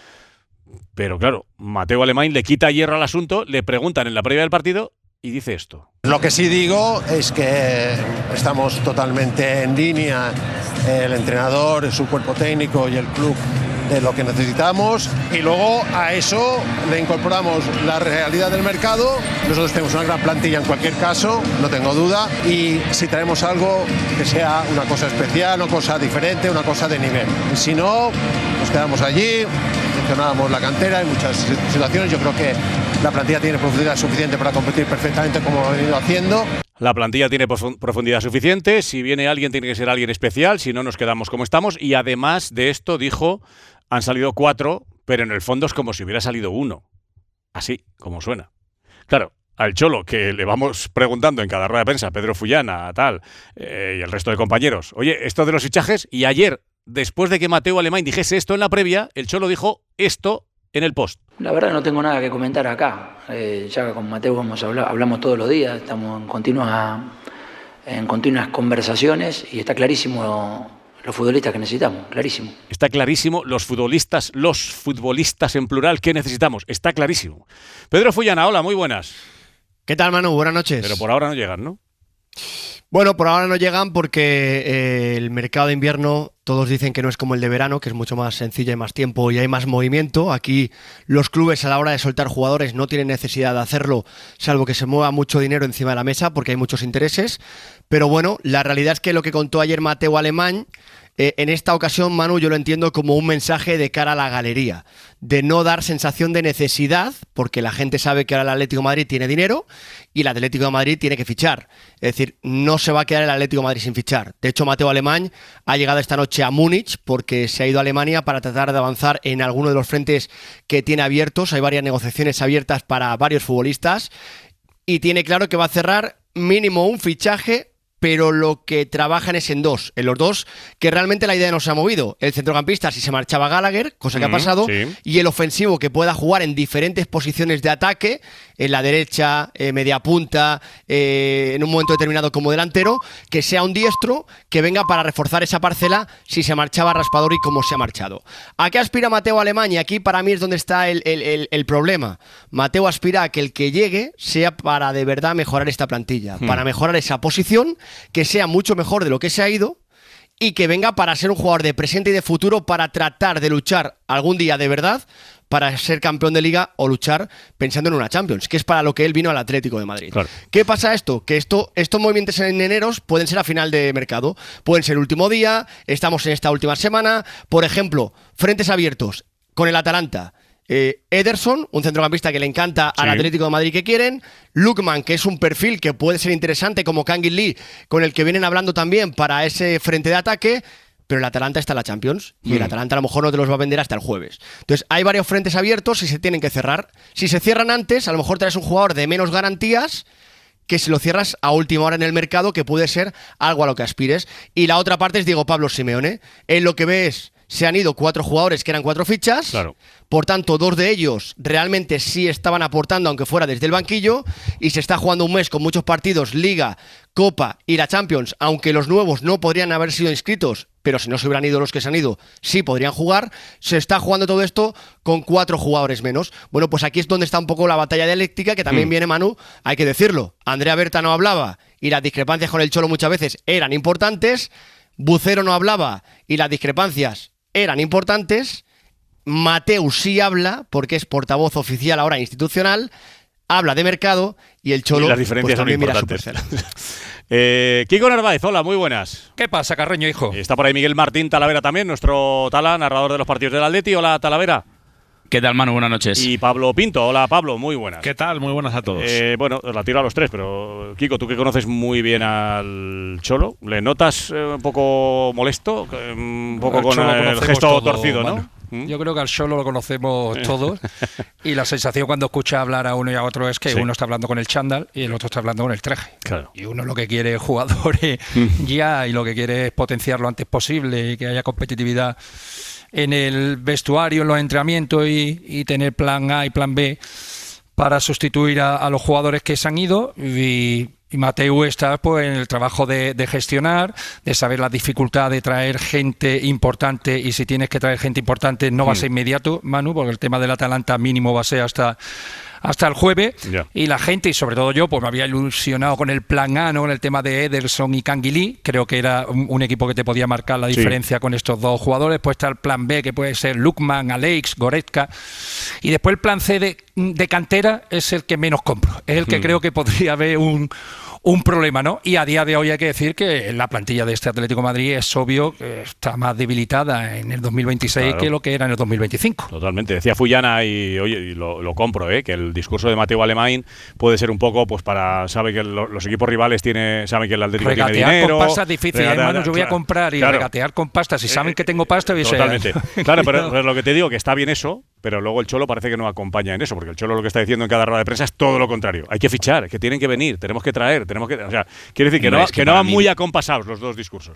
Pero claro, Mateu Alemany le quita hierro al asunto, le preguntan en la previa del partido y dice esto. Lo que sí digo es que estamos totalmente en línea, el entrenador, su cuerpo técnico y el club, de lo que necesitamos, y luego a eso le incorporamos la realidad del mercado. Nosotros tenemos una gran plantilla en cualquier caso, no tengo duda, y si traemos algo que sea una cosa especial, una cosa diferente, una cosa de nivel. Y si no, nos quedamos allí, gestionábamos la cantera en muchas situaciones. Yo creo que la plantilla tiene profundidad suficiente para competir perfectamente como lo ha venido haciendo. La plantilla tiene profundidad suficiente, si viene alguien tiene que ser alguien especial, si no nos quedamos como estamos, y además de esto dijo, han salido 4, pero en el fondo es como si hubiera salido 1. Así, como suena. Claro, al Cholo, que le vamos preguntando en cada rueda de prensa, Pedro Fullana, tal, y el resto de compañeros, oye, esto de los fichajes, y ayer, después de que Mateu Alemany dijese esto en la previa, el Cholo dijo esto en el post. La verdad no tengo nada que comentar acá. Ya con Mateu hablamos todos los días, estamos en continuas conversaciones y está clarísimo los futbolistas que necesitamos, clarísimo. Está clarísimo los futbolistas en plural que necesitamos, está clarísimo. Pedro Fullana, hola, muy buenas. ¿Qué tal, Manu? Buenas noches. Pero por ahora no llegan, ¿no? Bueno, por ahora no llegan porque el mercado de invierno todos dicen que no es como el de verano, que es mucho más sencillo, hay más tiempo y hay más movimiento. Aquí los clubes a la hora de soltar jugadores no tienen necesidad de hacerlo, salvo que se mueva mucho dinero encima de la mesa porque hay muchos intereses. Pero bueno, la realidad es que lo que contó ayer Mateu Alemany, en esta ocasión, Manu, yo lo entiendo como un mensaje de cara a la galería, de no dar sensación de necesidad, porque la gente sabe que ahora el Atlético de Madrid tiene dinero y el Atlético de Madrid tiene que fichar. Es decir, no se va a quedar el Atlético de Madrid sin fichar. De hecho, Mateu Alemany ha llegado esta noche a Múnich porque se ha ido a Alemania para tratar de avanzar en alguno de los frentes que tiene abiertos. Hay varias negociaciones abiertas para varios futbolistas y tiene claro que va a cerrar mínimo un fichaje, pero lo que trabajan es en los dos, que realmente la idea no se ha movido. El centrocampista, si se marchaba Gallagher, cosa que ha pasado, sí. Y el ofensivo que pueda jugar en diferentes posiciones de ataque, en la derecha, media punta, en un momento determinado como delantero, que sea un diestro que venga para reforzar esa parcela si se marchaba Raspadori como se ha marchado. ¿A qué aspira Mateu Alemany? Aquí para mí es donde está el problema. Mateu aspira a que el que llegue sea para de verdad mejorar esta plantilla, para mejorar esa posición, que sea mucho mejor de lo que se ha ido y que venga para ser un jugador de presente y de futuro para tratar de luchar algún día de verdad para ser campeón de Liga o luchar pensando en una Champions, que es para lo que él vino al Atlético de Madrid. Claro. ¿Qué pasa esto? Que estos movimientos en eneros pueden ser a final de mercado, pueden ser el último día, estamos en esta última semana. Por ejemplo, frentes abiertos con el Atalanta. Ederson, un centrocampista que le encanta al Atlético de Madrid que quieren. Lookman, que es un perfil que puede ser interesante como Kangin Lee, con el que vienen hablando también para ese frente de ataque. Pero el Atalanta está en la Champions y el Atalanta a lo mejor no te los va a vender hasta el jueves. Entonces hay varios frentes abiertos y se tienen que cerrar. Si se cierran antes, a lo mejor traes un jugador de menos garantías que si lo cierras a última hora en el mercado, que puede ser algo a lo que aspires. Y la otra parte es Diego Pablo Simeone. En lo que ves, se han ido 4 jugadores que eran 4 fichas. Claro. Por tanto, 2 de ellos realmente sí estaban aportando, aunque fuera desde el banquillo, y se está jugando un mes con muchos partidos, Liga, Copa y la Champions, aunque los nuevos no podrían haber sido inscritos, pero si no se hubieran ido los que se han ido, sí podrían jugar. Se está jugando todo esto con 4 jugadores menos. Bueno, pues aquí es donde está un poco la batalla dialéctica, que también viene, Manu, hay que decirlo. Andrea Berta no hablaba y las discrepancias con el Cholo muchas veces eran importantes. Bucero no hablaba y las discrepancias eran importantes. Mateu sí habla, porque es portavoz oficial ahora institucional, habla de mercado y el Cholo y las diferencias pues, son importantes. Kiko Narváez, hola, muy buenas. ¿Qué pasa, Carreño, hijo? Está por ahí Miguel Martín Talavera también, nuestro Tala, narrador de los partidos del Atleti. Hola, Talavera. ¿Qué tal, Manu? Buenas noches. Y Pablo Pinto. Hola, Pablo. Muy buenas. ¿Qué tal? Muy buenas a todos. Bueno, la tiro a los 3, pero Kiko, tú que conoces muy bien al Cholo, ¿le notas un poco molesto? Un poco con el gesto todo, torcido, ¿no? Manu. Yo creo que al Cholo lo conocemos todos y la sensación cuando escucha hablar a uno y a otro es que uno está hablando con el chándal y el otro está hablando con el traje. Claro. Y uno lo que quiere es jugadores ya y lo que quiere es potenciar lo antes posible y que haya competitividad en el vestuario, en los entrenamientos y tener plan A y plan B para sustituir a los jugadores que se han ido. Y Mateu está pues en el trabajo de gestionar, de saber la dificultad de traer gente importante, y si tienes que traer gente importante no va a ser inmediato, Manu, porque el tema del Atalanta mínimo va a ser hasta el jueves, y la gente, y sobre todo yo, pues me había ilusionado con el plan A, ¿no? Con el tema de Ederson y Kangin Lee. Creo que era un equipo que te podía marcar la diferencia con estos 2 jugadores. Pues está el plan B, que puede ser Lookman, Alex, Goretzka, y después el plan C de cantera es el que menos compro, es el que creo que podría haber un problema, ¿no? Y a día de hoy hay que decir que la plantilla de este Atlético de Madrid es obvio que está más debilitada en el 2026 que lo que era en el 2025. Totalmente. Decía Fullana y oye, y lo compro, que el discurso de Mateu Alemany puede ser un poco, pues sabe que los equipos rivales saben que el Atlético tiene dinero. Regatear con pasta es difícil, hermano. Yo voy a comprar y regatear con pasta. Si saben que tengo pasta, totalmente. Claro, pero lo que te digo, que está bien eso, pero luego el Cholo parece que no acompaña en eso, porque el Cholo lo que está diciendo en cada rueda de prensa es todo lo contrario. Hay que fichar, que tienen que venir, tenemos que traer, o sea, quiere decir que no van muy acompasados los 2 discursos.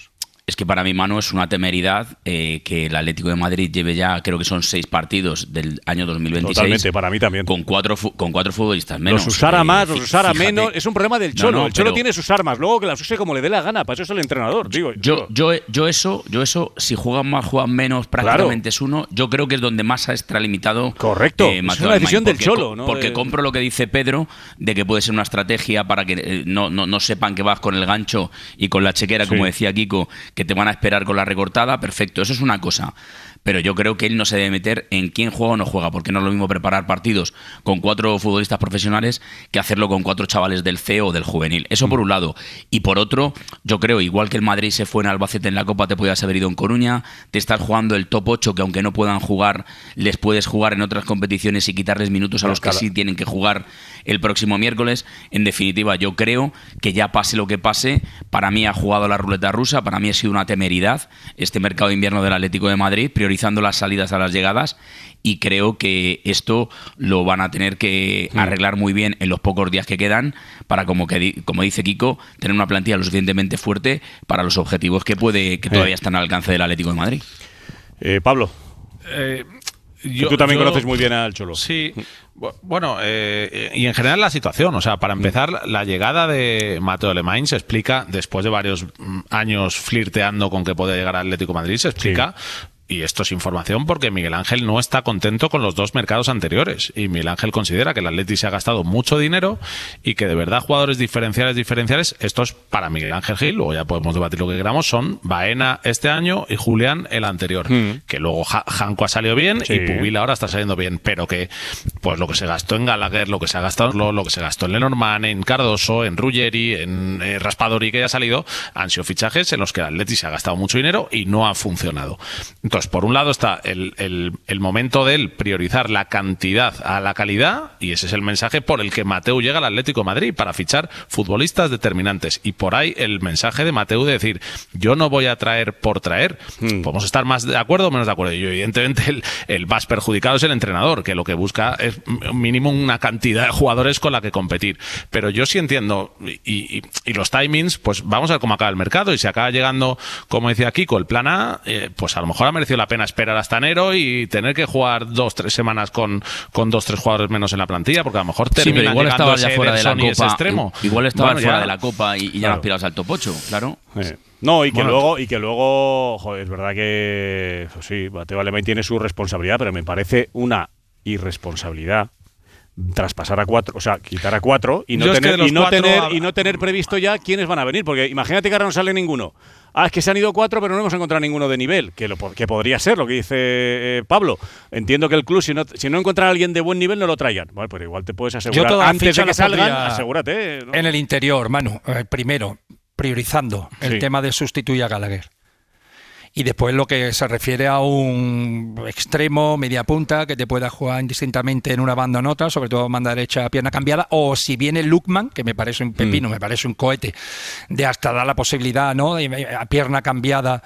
Es que para mí, Manu, es una temeridad que el Atlético de Madrid lleve ya, creo que son 6 partidos del año 2026. Totalmente, para mí también. Con cuatro futbolistas menos. Los usara más, los usara menos. Es un problema del Cholo. El Cholo tiene sus armas, luego que las use como le dé la gana. Para eso es el entrenador, digo. Yo eso, si juegan más, juegan menos, prácticamente es uno. Yo creo que es donde más ha extralimitado. Correcto. Es una decisión del Cholo, ¿no? Porque compro lo que dice Pedro, de que puede ser una estrategia para que no sepan que vas con el gancho y con la chequera, como decía Kiko, que te van a esperar con la recortada, perfecto, eso es una cosa. Pero yo creo que él no se debe meter en quién juega o no juega, porque no es lo mismo preparar partidos con 4 futbolistas profesionales que hacerlo con 4 chavales del C o del juvenil. Eso por un lado. Y por otro, yo creo, igual que el Madrid se fue en Albacete en la Copa, te podías haber ido en Coruña, te estás jugando el top 8, que aunque no puedan jugar, les puedes jugar en otras competiciones y quitarles minutos a los que sí tienen que jugar el próximo miércoles. En definitiva, yo creo que ya pase lo que pase, para mí ha jugado la ruleta rusa, para mí ha sido una temeridad este mercado de invierno del Atlético de Madrid, priorizando las salidas a las llegadas, y creo que esto lo van a tener que arreglar muy bien en los pocos días que quedan para, como dice Kiko, tener una plantilla lo suficientemente fuerte para los objetivos que todavía están al alcance del Atlético de Madrid. Pablo, tú también conoces muy bien al Cholo. Sí, bueno, y en general la situación, o sea, para empezar, la llegada de Mateu Alemany se explica, después de varios años flirteando con que puede llegar al Atlético de Madrid, se explica... Y esto es información porque Miguel Ángel no está contento con los 2 mercados anteriores. Y Miguel Ángel considera que el Atleti se ha gastado mucho dinero y que de verdad jugadores diferenciales, estos para Miguel Ángel Gil, luego ya podemos debatir lo que queramos, son Baena este año y Julián el anterior. Que luego Janko ha salido bien y Pubil ahora está saliendo bien, pero que pues lo que se gastó en Gallagher, lo que se ha gastado lo que se gastó en Lenormand, en Cardoso, en Ruggeri, en Raspadori, que ya ha salido, han sido fichajes en los que el Atleti se ha gastado mucho dinero y no ha funcionado. Entonces, por un lado está el momento de él priorizar la cantidad a la calidad, y ese es el mensaje por el que Mateu llega al Atlético de Madrid, para fichar futbolistas determinantes. Y por ahí el mensaje de Mateu de decir, yo no voy a traer por traer. Podemos estar más de acuerdo o menos de acuerdo. Y evidentemente el más perjudicado es el entrenador, que lo que busca es mínimo una cantidad de jugadores con la que competir. Pero yo sí entiendo, y los timings, pues vamos a ver cómo acaba el mercado, y si acaba llegando, como decía Kiko, el plan A, pues a lo mejor ha merecido la pena esperar hasta enero y tener que jugar 2-3 semanas con 2-3 jugadores menos en la plantilla, porque a lo mejor termina igual llegando ya fuera de la Copa, extremo. Igual estaba fuera de la Copa y ya no aspiras al top 8, claro. No, y que luego, joder, es verdad que pues sí, Mateu Alemany tiene su responsabilidad, pero me parece una irresponsabilidad traspasar a 4, o sea, quitar a 4 y no tener previsto ya quiénes van a venir, porque imagínate que ahora no sale ninguno. Es que se han ido 4, pero no hemos encontrado ninguno de nivel, que podría ser lo que dice Pablo. Entiendo que el club, si no encuentra a alguien de buen nivel, no lo traigan. Bueno, pero igual te puedes asegurar antes de que salgan, asegúrate, ¿no? En el interior, Manu, primero, priorizando el tema de sustituir a Gallagher. Y después lo que se refiere a un extremo, media punta, que te pueda jugar indistintamente en una banda o en otra, sobre todo banda derecha, pierna cambiada, o si viene Lukman, que me parece un pepino, me parece un cohete, de hasta dar la posibilidad, ¿no?, a pierna cambiada,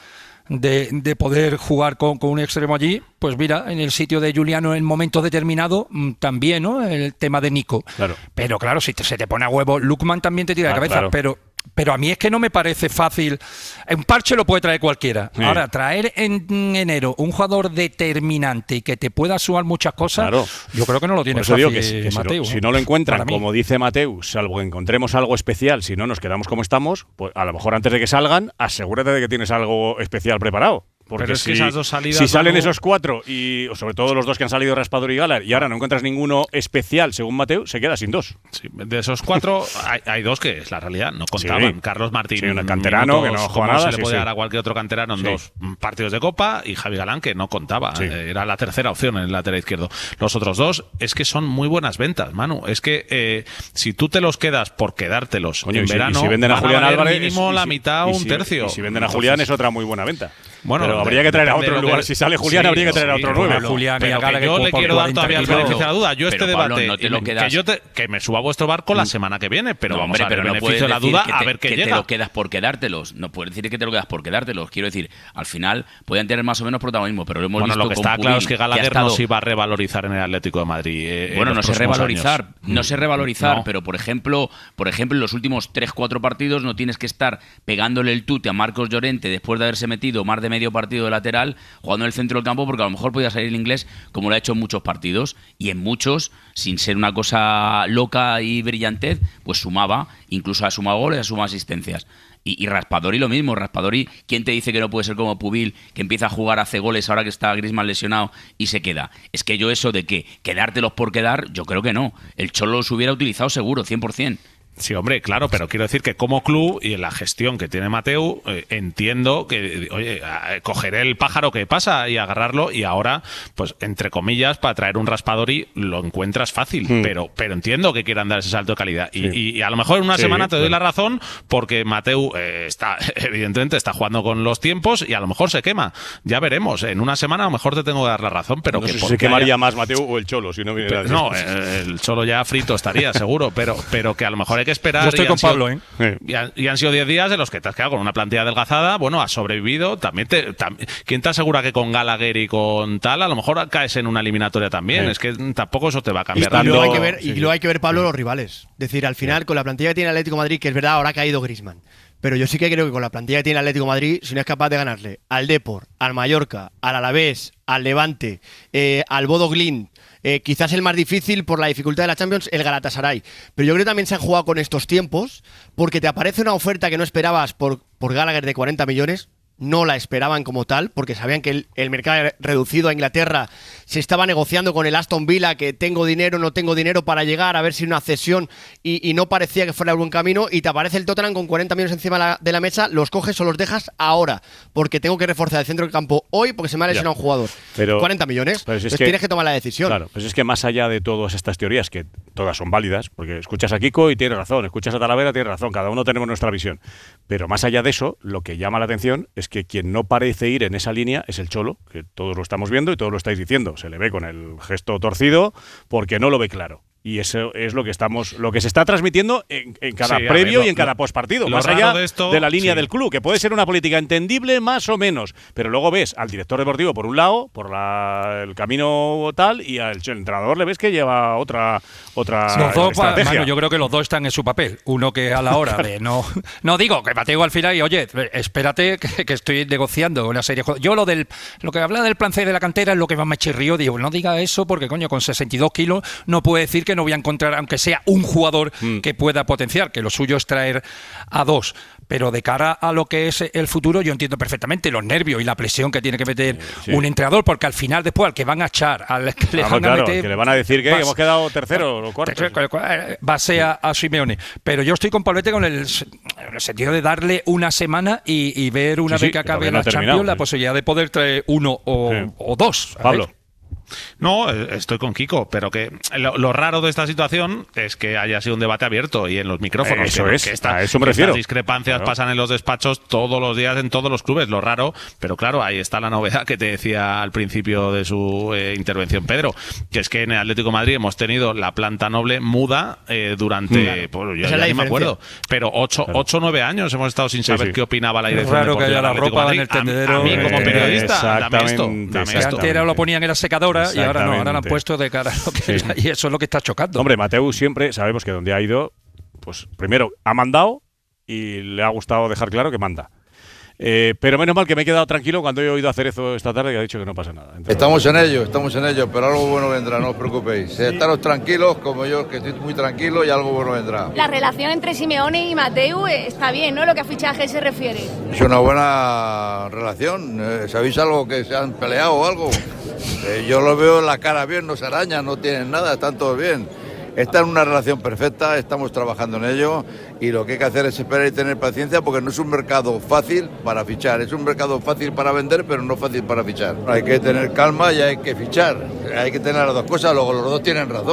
de poder jugar con un extremo allí, pues mira, en el sitio de Juliano en momento determinado también, ¿no?, el tema de Nico. Claro. Pero claro, si se te pone a huevo, Lukman también te tira de cabeza, claro. Pero a mí es que no me parece fácil. Un parche lo puede traer cualquiera. Sí. Ahora, traer en enero un jugador determinante y que te pueda sumar muchas cosas, claro, yo creo que no lo tiene fácil, que Mateu. Si no lo encuentran, como dice Mateu, salvo que encontremos algo especial, si no nos quedamos como estamos, pues a lo mejor antes de que salgan, asegúrate de que tienes algo especial preparado. Porque pero es que esas dos salidas si salen esos 4, y sobre todo los 2 que han salido, Raspadori y Gallagher, y ahora no encuentras ninguno especial, según Mateu, se queda sin 2. Sí, de esos 4 hay 2 que es la realidad, no contaban. Sí. Carlos Martín, un canterano minutos, que no juega nada. Se le puede dar a cualquier otro canterano en 2 partidos de Copa, y Javi Galán, que no contaba. Era la tercera opción en el lateral izquierdo. Los otros 2 es que son muy buenas ventas, Manu. Es que si tú te los quedas por quedártelos en verano, y si venden a Julián Álvarez, mínimo la mitad o un tercio. Y si venden a Julián es otra muy buena venta. Bueno, habría que traer a otro lugar. Si sale Julián, habría que traer a otro 9. Julián, yo le quiero dar todavía el beneficio de la duda. Yo este debate, que me suba a vuestro barco la semana que viene, pero vamos a ver el beneficio de la duda, a ver qué llega. Que te lo quedas por quedártelos. No puedes decir que te lo quedas por quedártelos. Quiero decir, al final pueden tener más o menos protagonismo, pero lo hemos visto. Lo que está claro es que Gallagher no se iba a revalorizar en el Atlético de Madrid. Bueno, no sé revalorizar, pero por ejemplo, en los últimos 3-4 partidos no tienes que estar pegándole el tute a Marcos Llorente después de haberse metido más de medio partido de lateral jugando en el centro del campo, porque a lo mejor podía salir el inglés como lo ha hecho en muchos partidos, y en muchos, sin ser una cosa loca y brillantez, pues sumaba, incluso ha sumado goles, ha sumado asistencias. Y Raspadori lo mismo. Raspadori, ¿quién te dice que no puede ser como Pubil, que empieza a jugar, hace goles ahora que está Griezmann lesionado y se queda? Es que yo eso de que quedártelos por quedar, yo creo que no. El Cholo los hubiera utilizado seguro, 100%. Sí, hombre, claro, pero quiero decir que como club y en la gestión que tiene Mateu, entiendo que, oye, cogeré el pájaro que pasa y agarrarlo, y ahora, pues, entre comillas, para traer un Raspadori lo encuentras fácil, pero entiendo que quieran dar ese salto de calidad. Y a lo mejor en una semana te doy la razón, porque Mateu evidentemente está jugando con los tiempos y a lo mejor se quema. Ya veremos. En una semana a lo mejor te tengo que dar la razón, pero no que sé si se quemaría más Mateu o el Cholo, si no viniera. No, el Cholo ya frito estaría, seguro, pero que a lo mejor hay que esperar. Yo estoy con Pablo, y han sido 10 días en los que te has quedado con una plantilla adelgazada. Bueno, has sobrevivido. ¿Quién te asegura que con Gallagher y con tal a lo mejor caes en una eliminatoria también? Es que tampoco eso te va a cambiar. Y luego hay que ver, Pablo, los rivales. Es decir, al final, con la plantilla que tiene el Atlético de Madrid, que es verdad, ahora ha caído Griezmann, pero yo sí que creo que con la plantilla que tiene el Atlético de Madrid, si no es capaz de ganarle al Depor, al Mallorca, al Alavés, al Levante, al Bodo Glimt, quizás el más difícil por la dificultad de la Champions, el Galatasaray. Pero yo creo que también se han jugado con estos tiempos, porque te aparece una oferta que no esperabas por Gallagher de 40 millones. No la esperaban como tal, porque sabían que el mercado reducido a Inglaterra se estaba negociando con el Aston Villa, que tengo dinero, no tengo dinero para llegar, a ver si una cesión, y no parecía que fuera el buen camino, y te aparece el Tottenham con 40 millones encima de la mesa, los coges o los dejas ahora, porque tengo que reforzar el centro del campo hoy porque se me ha lesionado un jugador. Pero 40 millones, entonces tienes que tomar la decisión. Claro, pues es que más allá de todas estas teorías, que todas son válidas, porque escuchas a Kiko y tiene razón, escuchas a Talavera, tiene razón, cada uno tenemos nuestra visión, pero más allá de eso, lo que llama la atención es que quien no parece ir en esa línea es el Cholo, que todos lo estamos viendo y todos lo estáis diciendo. Se le ve con el gesto torcido porque no lo ve claro. Y eso es lo que se está transmitiendo en cada previo y en cada postpartido, más allá de la línea del club, que puede ser una política entendible más o menos, pero luego ves al director deportivo por un lado, por el camino tal, y al entrenador le ves que lleva otra los dos, estrategia. Manu, yo creo que los dos están en su papel. Uno que a la hora de no digo que Mateo al final y oye, espérate que estoy negociando una serie de juegos. Yo lo que habla del plan C de la cantera es lo que más me chirrió. Digo, no diga eso porque coño, con 62 kilos no puede decir que no voy a encontrar, aunque sea un jugador que pueda potenciar, que lo suyo es traer a dos. Pero de cara a lo que es el futuro, yo entiendo perfectamente los nervios y la presión que tiene que meter un entrenador, porque al final después al que van a echar, al que le van a meter, que le van a decir que hemos quedado tercero o cuarto. Va a ser a Simeone. Pero yo estoy con Pablete con el sentido de darle una semana y ver una vez que acabe la Champions la posibilidad de poder traer uno o dos. Pablo. No, estoy con Kiko, pero que lo raro de esta situación es que haya sido un debate abierto y en los micrófonos. Eso que es, a eso me refiero. Estas discrepancias pasan en los despachos todos los días en todos los clubes, lo raro, pero claro, ahí está la novedad que te decía al principio de su intervención Pedro, que es que en el Atlético de Madrid hemos tenido la planta noble muda durante, yo ya ni me acuerdo, pero 8 o 9 años hemos estado sin saber qué opinaba la dirección deportiva del Atlético de Madrid. En el tendedero, a mí como periodista, dame esto. Antes lo ponían en la secadora y ahora no, ahora lo han puesto de cara a lo que es, y eso es lo que está chocando. Hombre, Mateu siempre sabemos que donde ha ido, pues primero ha mandado y le ha gustado dejar claro que manda. Pero menos mal que me he quedado tranquilo cuando he oído a Cerezo esta tarde, que ha dicho que no pasa nada. Entonces, estamos en ello, pero algo bueno vendrá, no os preocupéis. Estaros tranquilos, como yo, que estoy muy tranquilo, y algo bueno vendrá. La relación entre Simeone y Mateu está bien, ¿no? Lo que a fichaje se refiere. Es una buena relación. ¿Sabéis algo que se han peleado o algo? Yo lo veo en la cara bien, no se arañan, no tienen nada, están todos bien. Está en una relación perfecta, estamos trabajando en ello y lo que hay que hacer es esperar y tener paciencia porque no es un mercado fácil para fichar, es un mercado fácil para vender pero no fácil para fichar. Hay que tener calma y hay que fichar, hay que tener las dos cosas, luego los dos tienen razón.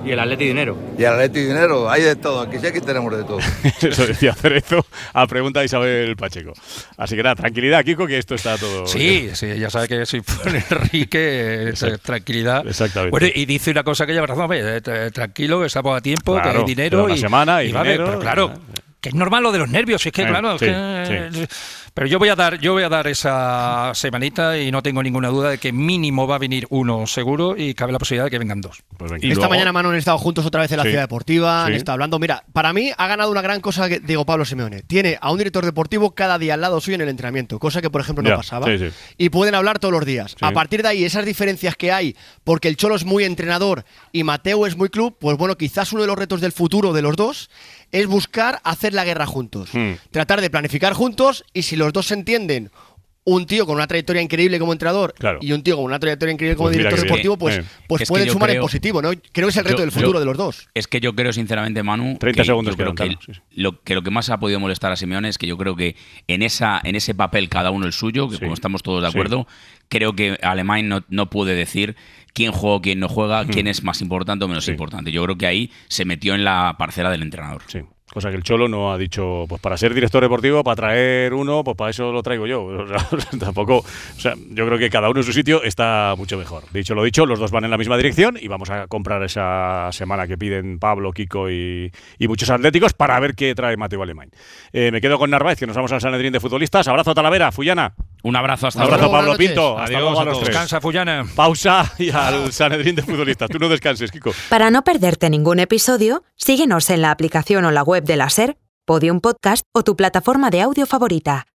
Y el Atleti dinero. Y el Atleti dinero, hay de todo, aquí sí aquí tenemos de todo. Eso decía Cerezo a pregunta de Isabel Pacheco. Así que nada, tranquilidad, Kiko, que esto está todo... Sí, ya sabe que soy por Enrique, tranquilidad. Exactamente. Bueno, y dice una cosa que lleva razón, tranquilo, que estamos a tiempo, claro, que hay dinero. una semana y dinero. Vale, pero claro, que es normal lo de los nervios, es que claro, sí, sí. Pero yo voy a dar esa semanita y no tengo ninguna duda de que mínimo va a venir uno seguro y cabe la posibilidad de que vengan dos. Pues y esta mañana, Manu, han estado juntos otra vez en la Ciudad Deportiva, han estado hablando. Mira, para mí ha ganado una gran cosa Diego Pablo Simeone. Tiene a un director deportivo cada día al lado suyo en el entrenamiento, cosa que por ejemplo no pasaba. Y pueden hablar todos los días. A partir de ahí, esas diferencias que hay, porque el Cholo es muy entrenador y Mateu es muy club, pues bueno, quizás uno de los retos del futuro de los dos es buscar hacer la guerra juntos. Tratar de planificar juntos, y si los dos se entienden, un tío con una trayectoria increíble como entrenador y un tío con una trayectoria increíble como director deportivo, pues pueden sumar en positivo, ¿no? Creo que es el reto del futuro de los dos. Es que yo creo, sinceramente, Manu, 30 segundos creo que lo que más ha podido molestar a Simeone es que yo creo que en ese papel cada uno el suyo, que como estamos todos de acuerdo, creo que Alemán no puede decir quién juega o quién no juega, quién es más importante o menos importante. Yo creo que ahí se metió en la parcela del entrenador. Sí. Cosa que el Cholo no ha dicho, pues para ser director deportivo, para traer uno, pues para eso lo traigo yo. O sea, tampoco, o sea, yo creo que cada uno en su sitio está mucho mejor. Dicho lo dicho, los dos van en la misma dirección y vamos a comprar esa semana que piden Pablo, Kiko y muchos atléticos para ver qué trae Mateu Alemán. Me quedo con Narváez, que nos vamos al Sanedrín de futbolistas. Abrazo, Talavera, Fullana. Un abrazo, hasta luego. Un abrazo, Pablo noches. Pinto. Adiós, hasta luego a los tres. Descansa, Fullana. Pausa y al Sanedrín de futbolistas. Tú no descanses, Kiko. Para no perderte ningún episodio, síguenos en la aplicación o la web de la SER, Podium Podcast o tu plataforma de audio favorita.